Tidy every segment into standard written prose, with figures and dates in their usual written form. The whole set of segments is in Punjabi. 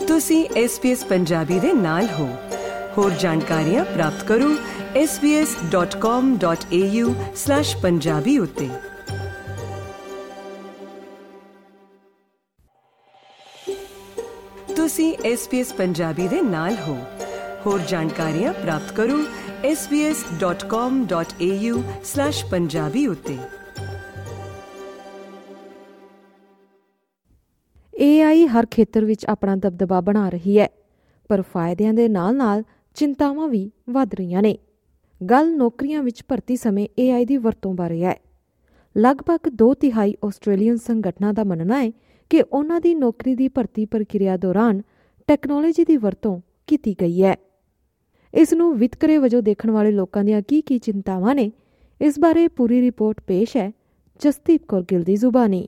ਤੁਸੀਂ SBS ਪੰਜਾਬੀ ਦੇ ਨਾਲ ਹੋ। ਹੋਰ ਜਾਣਕਾਰੀਆਂ ਪ੍ਰਾਪਤ ਕਰੋ sbs.com.au/punjabi ਉੱਤੇ। ਤੁਸੀਂ SBS ਪੰਜਾਬੀ ਦੇ ਨਾਲ ਹੋ। ਹੋਰ ਜਾਣਕਾਰੀਆਂ ਪ੍ਰਾਪਤ ਕਰੋ sbs.com.au/punjabi ਉੱਤੇ। AI ਹਰ ਖੇਤਰ ਵਿੱਚ ਆਪਣਾ ਦਬਦਬਾ ਬਣਾ ਰਹੀ ਹੈ, ਪਰ ਫਾਇਦਿਆਂ ਦੇ ਨਾਲ-ਨਾਲ ਚਿੰਤਾਵਾਂ ਵੀ ਵੱਧ ਰਹੀਆਂ ਨੇ। ਗੱਲ ਨੌਕਰੀਆਂ ਵਿੱਚ ਭਰਤੀ ਸਮੇਂ AI ਦੀ ਵਰਤੋਂ ਬਾਰੇ ਹੈ। ਲਗਭਗ 2/3 ਆਸਟ੍ਰੇਲੀਅਨ ਸੰਗਠਨਾਂ ਦਾ ਮੰਨਣਾ ਹੈ ਕਿ ਉਹਨਾਂ ਦੀ ਨੌਕਰੀ ਦੀ ਭਰਤੀ ਪ੍ਰਕਿਰਿਆ ਦੌਰਾਨ ਟੈਕਨੋਲੋਜੀ ਦੀ ਵਰਤੋਂ ਕੀਤੀ ਗਈ ਹੈ। ਇਸ ਨੂੰ ਵਿਤਕਰੇ ਵਜੋਂ ਦੇਖਣ ਵਾਲੇ ਲੋਕਾਂ ਦੀਆਂ ਕੀ ਚਿੰਤਾਵਾਂ ਨੇ, ਇਸ ਬਾਰੇ ਪੂਰੀ ਰਿਪੋਰਟ ਪੇਸ਼ ਹੈ ਜਸਦੀਪ ਕੌਰ ਗਿੱਲ ਦੀ ਜ਼ੁਬਾਨੀ।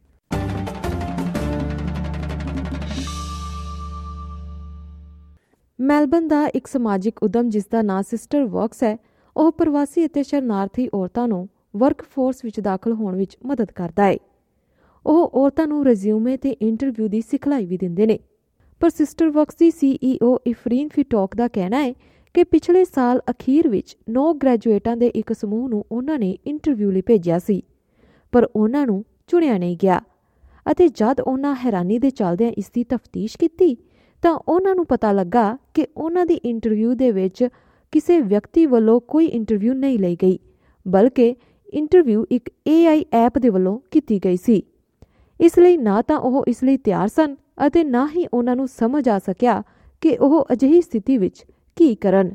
ਮੈਲਬਨ ਦਾ ਇੱਕ ਸਮਾਜਿਕ ਉਦਮ ਜਿਸ ਦਾ ਨਾਂ ਸਿਸਟਰ ਵਰਕਸ ਹੈ, ਉਹ ਪ੍ਰਵਾਸੀ ਅਤੇ ਸ਼ਰਨਾਰਥੀ ਔਰਤਾਂ ਨੂੰ ਵਰਕਫੋਰਸ ਵਿੱਚ ਦਾਖਲ ਹੋਣ ਵਿੱਚ ਮਦਦ ਕਰਦਾ ਹੈ। ਉਹ ਔਰਤਾਂ ਨੂੰ ਰੈਜ਼ਿਊਮੇ ਤੇ ਇੰਟਰਵਿਊ ਦੀ ਸਿਖਲਾਈ ਵੀ ਦਿੰਦੇ ਨੇ। ਪਰ ਸਿਸਟਰ ਵਰਕਸ ਦੀ CEO ਇਫਰੀਨ ਫਿਟੋਕ ਦਾ ਕਹਿਣਾ ਹੈ ਕਿ ਪਿਛਲੇ ਸਾਲ ਅਖੀਰ ਵਿੱਚ 9 ਗ੍ਰੈਜੂਏਟਾਂ ਦੇ ਇੱਕ ਸਮੂਹ ਨੂੰ ਉਹਨਾਂ ਨੇ ਇੰਟਰਵਿਊ ਲਈ ਭੇਜਿਆ ਸੀ, ਪਰ ਉਹਨਾਂ ਨੂੰ ਚੁਣਿਆ ਨਹੀਂ ਗਿਆ ਅਤੇ ਜਦ ਉਹਨਾਂ ਹੈਰਾਨੀ ਦੇ ਚੱਲਦਿਆਂ ਇਸ ਦੀ ਤਫਤੀਸ਼ ਕੀਤੀ ਤਾਂ ਉਹਨਾਂ ਨੂੰ ਪਤਾ ਲੱਗਾ ਕਿ ਉਹਨਾਂ ਦੀ ਇੰਟਰਵਿਊ ਦੇ ਵਿੱਚ ਕਿਸੇ ਵਿਅਕਤੀ ਵੱਲੋਂ ਕੋਈ ਇੰਟਰਵਿਊ ਨਹੀਂ ਲਈ ਗਈ, ਬਲਕਿ ਇੰਟਰਵਿਊ ਇੱਕ AI ਐਪ ਦੇ ਵੱਲੋਂ ਕੀਤੀ ਗਈ ਸੀ। ਇਸ ਲਈ ਨਾ ਤਾਂ ਉਹ ਇਸ ਲਈ ਤਿਆਰ ਸਨ ਅਤੇ ਨਾ ਹੀ ਉਹਨਾਂ ਨੂੰ ਸਮਝ ਆ ਸਕਿਆ ਕਿ ਉਹ ਅਜਿਹੀ ਸਥਿਤੀ ਵਿੱਚ ਕੀ ਕਰਨ।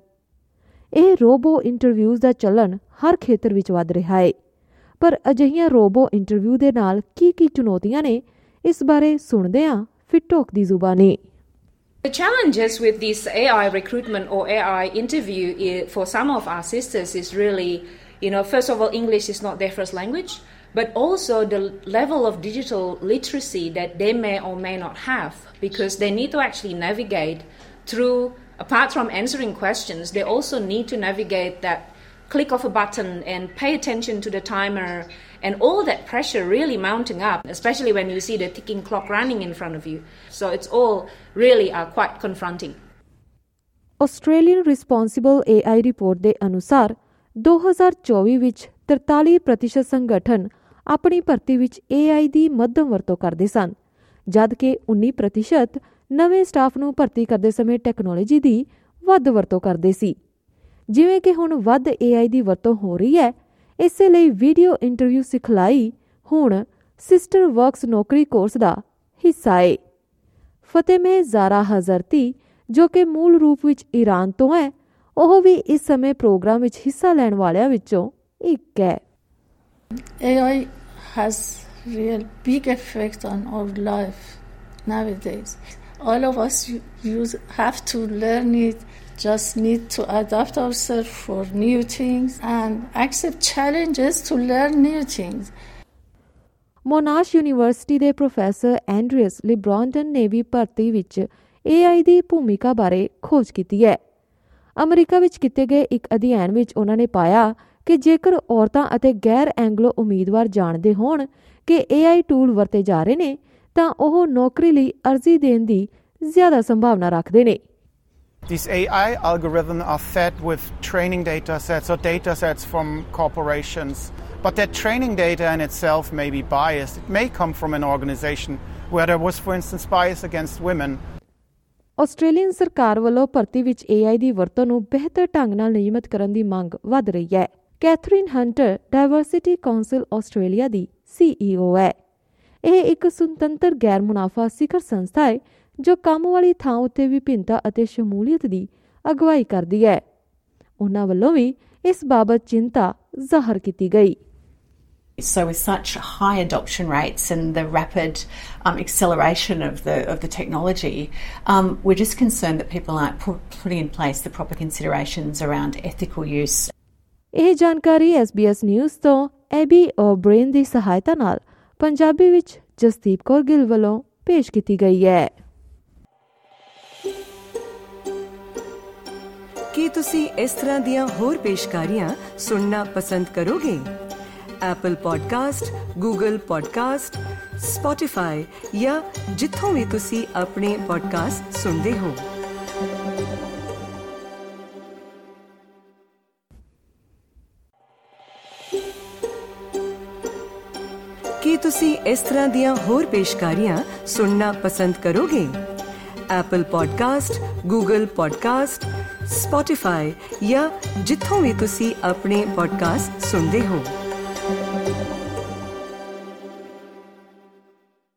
ਇਹ ਰੋਬੋ ਇੰਟਰਵਿਊਜ਼ ਦਾ ਚੱਲਣ ਹਰ ਖੇਤਰ ਵਿੱਚ ਵੱਧ ਰਿਹਾ ਹੈ, ਪਰ ਅਜਿਹੀਆਂ ਰੋਬੋ ਇੰਟਰਵਿਊ ਦੇ ਨਾਲ ਕੀ ਚੁਣੌਤੀਆਂ ਨੇ, ਇਸ ਬਾਰੇ ਸੁਣਦੇ ਹਾਂ ਫਿਟੋਕ ਦੀ ਜ਼ੁਬਾਨੀ। The challenges with this AI recruitment or AI interview for some of our sisters is really, first of all, English is not their first language, but also the level of digital literacy that they may or may not have, because they need to actually navigate through, apart from answering questions, they also need to navigate that click of a button and pay attention to the timer and all that pressure really mounting up, especially when you see the ticking clock running in front of you. So it's all really quite confronting. Australian Responsible AI report ਦੇ ਅਨੁਸਾਰ 2024 ਵਿੱਚ 43% ਸੰਗਠਨ ਆਪਣੀ ਭਰਤੀ ਵਿੱਚ AI ਦੀ ਮੱਧਮ ਵਰਤੋਂ ਕਰਦੇ ਸਨ, ਜਦਕਿ 19% ਨਵੇਂ ਸਟਾਫ ਨੂੰ ਭਰਤੀ ਕਰਦੇ ਸਮੇਂ ਟੈਕਨੋਲੋਜੀ ਦੀ ਵੱਧ ਵਰਤੋਂ ਕਰਦੇ ਸੀ। ਜਿਵੇਂ ਕਿ ਹੁਣ ਵੱਧ AI ਦੀ ਵਰਤੋਂ ਹੋ ਰਹੀ ਹੈ, ਇਸੇ ਲਈ ਵੀਡੀਓ ਇੰਟਰਵਿਊ ਸਿਖਲਾਈ ਹੁਣ ਸਿਸਟਰ ਵਰਕਸ ਨੌਕਰੀ ਕੋਰਸ ਦਾ ਹਿੱਸਾ ਹੈ। ਫਤਿਮਹ ਜ਼ਾਰਾ ਹਜ਼ਰਤੀ, ਜੋ ਕਿ ਮੂਲ ਰੂਪ ਵਿੱਚ ਈਰਾਨ ਤੋਂ ਹੈ, ਉਹ ਵੀ ਇਸ ਸਮੇਂ ਪ੍ਰੋਗਰਾਮ ਵਿੱਚ ਹਿੱਸਾ ਲੈਣ ਵਾਲਿਆਂ ਵਿੱਚੋਂ ਇੱਕ ਹੈ। AI has real big effect on our life nowadays. All of us have to learn it. Just need to adapt ourselves for new things and accept challenges to learn new things. Monash University ਦੇ ਪ੍ਰੋਫੈਸਰ ਐਂਡਰੀਅਸ ਲਿਬਰੌਂਟਨ ਨੇ ਵੀ ਭਰਤੀ ਵਿੱਚ AI ਦੀ ਭੂਮਿਕਾ ਬਾਰੇ ਖੋਜ ਕੀਤੀ ਹੈ। ਅਮਰੀਕਾ ਵਿੱਚ ਕੀਤੇ ਗਏ ਇੱਕ ਅਧਿਐਨ ਵਿੱਚ ਉਹਨਾਂ ਨੇ ਪਾਇਆ ਕਿ ਜੇਕਰ ਔਰਤਾਂ ਅਤੇ ਗੈਰ ਐਂਗਲੋ ਉਮੀਦਵਾਰ ਜਾਣਦੇ ਹੋਣ ਕਿ AI ਟੂਲ ਵਰਤੇ ਜਾ ਰਹੇ ਨੇ ਤਾਂ ਉਹ ਨੌਕਰੀ ਲਈ ਅਰਜ਼ੀ ਦੇਣ ਦੀ ਜ਼ਿਆਦਾ ਸੰਭਾਵਨਾ ਰੱਖਦੇ ਨੇ। These AI algorithms are fed with training data sets or data sets from corporations, but that training data in itself may be biased. It may come from an organization where there was, for instance, bias against women. Australian ਸਰਕਾਰ ਵੱਲੋਂ ਭਰਤੀ ਵਿੱਚ AI ਦੀ ਵਰਤੋਂ ਨੂੰ ਬਿਹਤਰ ਢੰਗ ਨਾਲ ਨਿਯਮਿਤ ਕਰਨ ਦੀ ਮੰਗ ਵਧ ਰਹੀ ਹੈ। Catherine Hunter Diversity Council Australia ਦੀ CEO ਹੈ। ਇਹ ਇੱਕ ਸੁਤੰਤਰ ਗੈਰ ਮੁਨਾਫਾ ਸਿਖਰ ਸੰਸਥਾ ਹੈ ਜੋ ਕੰਮ ਵਾਲੀ ਥਾਂ ਉੱਤੇ ਵਿਭਿੰਨਤਾ ਅਤੇ ਸ਼ਮੂਲੀਅਤ ਦੀ ਅਗਵਾਈ ਕਰਦੀ ਹੈ। ਉਹਨਾਂ ਵੱਲੋਂ ਵੀ ਇਸ ਬਾਬਤ ਚਿੰਤਾ ਜ਼ਾਹਰ ਕੀਤੀ ਗਈ। So with such high adoption rates and the rapid acceleration of the technology, we're just concerned that people aren't putting in place the proper considerations around ethical use. ਇਹ ਜਾਣਕਾਰੀ SBS ਨਿਊਜ਼ ਤੋਂ ਐਬੀ ਓਬ੍ਰੇਨ ਦੀ ਸਹਾਇਤਾ ਨਾਲ ਪੰਜਾਬੀ ਵਿੱਚ ਜਸਦੀਪ ਕੌਰ ਗਿੱਲ ਵੱਲੋਂ ਪੇਸ਼ ਕੀਤੀ ਗਈ ਹੈ। ਕੀ ਤੁਸੀਂ ਇਸ ਤਰ੍ਹਾਂ ਦੀਆਂ ਹੋਰ ਪੇਸ਼ਕਾਰੀਆਂ ਸੁਣਨਾ ਪਸੰਦ ਕਰੋਗੇ? Apple Podcast, Google Podcast, Spotify ਜਾਂ ਜਿੱਥੋਂ ਵੀ ਤੁਸੀਂ ਆਪਣੇ ਪੋਡਕਾਸਟ ਸੁਣਦੇ ਹੋ। ਕੀ ਤੁਸੀਂ ਇਸ ਤਰ੍ਹਾਂ ਦੀਆਂ ਹੋਰ ਪੇਸ਼ਕਾਰੀਆਂ ਸੁਣਨਾ ਪਸੰਦ ਕਰੋਗੇ? Apple Podcast, Google Podcast, Spotify ਜਾਂ ਜਿੱਥੋਂ ਵੀ ਤੁਸੀਂ ਆਪਣੇ ਪੋਡਕਾਸਟ ਸੁਣਦੇ ਹੋ।